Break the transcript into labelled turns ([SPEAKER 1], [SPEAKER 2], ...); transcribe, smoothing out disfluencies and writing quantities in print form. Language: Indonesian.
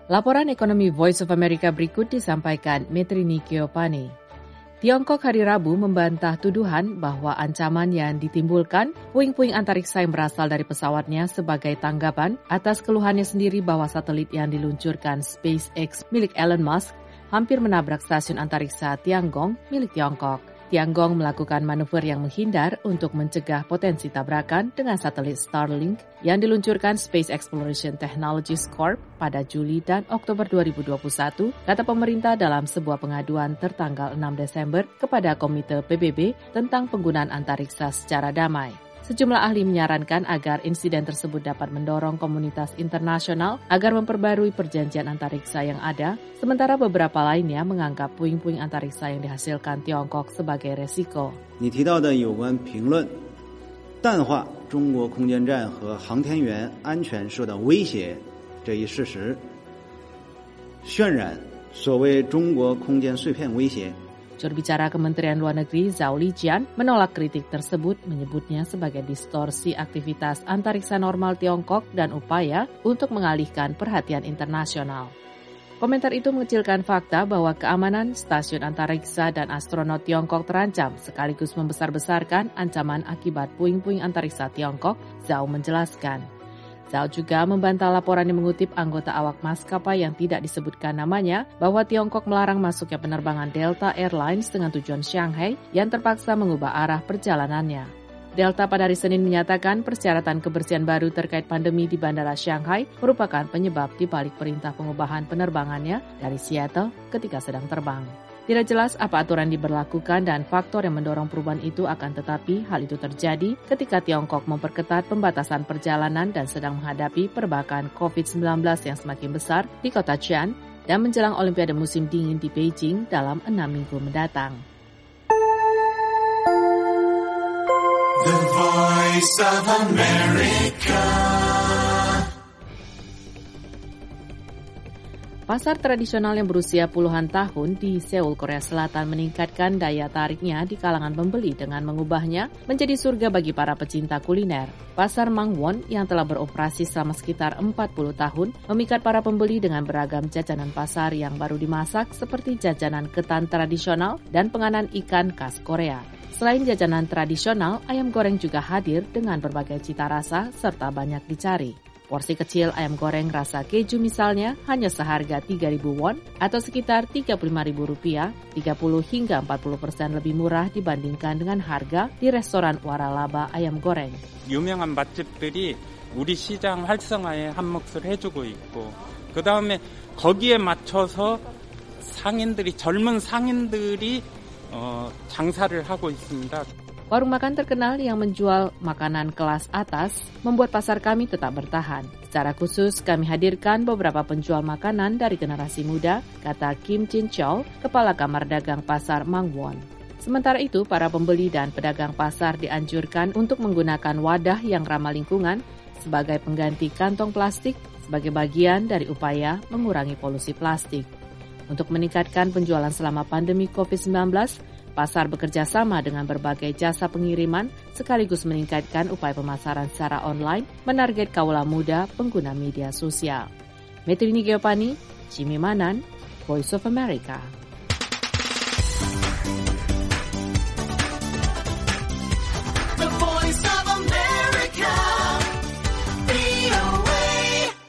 [SPEAKER 1] Laporan ekonomi Voice of America berikut disampaikan Metrini Giovanni. Tiongkok hari Rabu membantah tuduhan bahwa ancaman yang ditimbulkan puing-puing antariksa yang berasal dari pesawatnya sebagai tanggapan atas keluhannya sendiri bahwa satelit yang diluncurkan SpaceX milik Elon Musk hampir menabrak stasiun antariksa Tiangong milik Tiongkok. Tiangong melakukan manuver yang menghindar untuk mencegah potensi tabrakan dengan satelit Starlink yang diluncurkan Space Exploration Technologies Corp pada Juli dan Oktober 2021, kata pemerintah dalam sebuah pengaduan tertanggal 6 Desember kepada Komite PBB tentang penggunaan antariksa secara damai. Sejumlah ahli menyarankan agar insiden tersebut dapat mendorong komunitas internasional agar memperbarui perjanjian antariksa yang ada, sementara beberapa lainnya menganggap puing-puing antariksa yang dihasilkan Tiongkok sebagai resiko.
[SPEAKER 2] 你提到的有关评论淡化中国空间站和航天员安全受到威胁这一事实，渲染所谓中国空间碎片威胁。
[SPEAKER 1] Juru bicara Kementerian Luar Negeri Zhao Lijian menolak kritik tersebut, menyebutnya sebagai distorsi aktivitas antariksa normal Tiongkok dan upaya untuk mengalihkan perhatian internasional. Komentar itu mengecilkan fakta bahwa keamanan stasiun antariksa dan astronot Tiongkok terancam, sekaligus membesar-besarkan ancaman akibat puing-puing antariksa Tiongkok, Zhao menjelaskan. Zhao juga membantah laporan yang mengutip anggota awak maskapai yang tidak disebutkan namanya bahwa Tiongkok melarang masuknya penerbangan Delta Airlines dengan tujuan Shanghai yang terpaksa mengubah arah perjalanannya. Delta pada hari Senin menyatakan persyaratan kebersihan baru terkait pandemi di Bandara Shanghai merupakan penyebab di balik perintah pengubahan penerbangannya dari Seattle ketika sedang terbang. Tidak jelas apa aturan diberlakukan dan faktor yang mendorong perubahan itu, akan tetapi hal itu terjadi ketika Tiongkok memperketat pembatasan perjalanan dan sedang menghadapi perbakan COVID-19 yang semakin besar di kota Xi'an dan menjelang Olimpiade musim dingin di Beijing dalam 6 minggu mendatang.
[SPEAKER 3] The Voice of America.
[SPEAKER 1] Pasar tradisional yang berusia puluhan tahun di Seoul, Korea Selatan meningkatkan daya tariknya di kalangan pembeli dengan mengubahnya menjadi surga bagi para pecinta kuliner. Pasar Mangwon yang telah beroperasi selama sekitar 40 tahun memikat para pembeli dengan beragam jajanan pasar yang baru dimasak seperti jajanan ketan tradisional dan penganan ikan khas Korea. Selain jajanan tradisional, ayam goreng juga hadir dengan berbagai cita rasa serta banyak dicari. Porsi kecil ayam goreng rasa keju misalnya hanya seharga 3.000 won atau sekitar Rp35.000, 30 hingga 40% lebih murah dibandingkan dengan harga di restoran Waralaba ayam goreng.
[SPEAKER 4] 유명한 맛집들이 우리 시장 활성화에 한 몫을 해주고 있고, 그 다음에 거기에 맞춰서 젊은 상인들이 장사를 하고 있습니다.
[SPEAKER 1] Warung makan terkenal yang menjual makanan kelas atas membuat pasar kami tetap bertahan. Secara khusus, kami hadirkan beberapa penjual makanan dari generasi muda, kata Kim Jin Chol, Kepala Kamar Dagang Pasar Mangwon. Sementara itu, para pembeli dan pedagang pasar dianjurkan untuk menggunakan wadah yang ramah lingkungan sebagai pengganti kantong plastik sebagai bagian dari upaya mengurangi polusi plastik. Untuk meningkatkan penjualan selama pandemi COVID-19, pasar bekerja sama dengan berbagai jasa pengiriman sekaligus meningkatkan upaya pemasaran secara online menarget kaula muda pengguna media sosial. Metrini Giovanni, Jimmy Manan, Voice of America.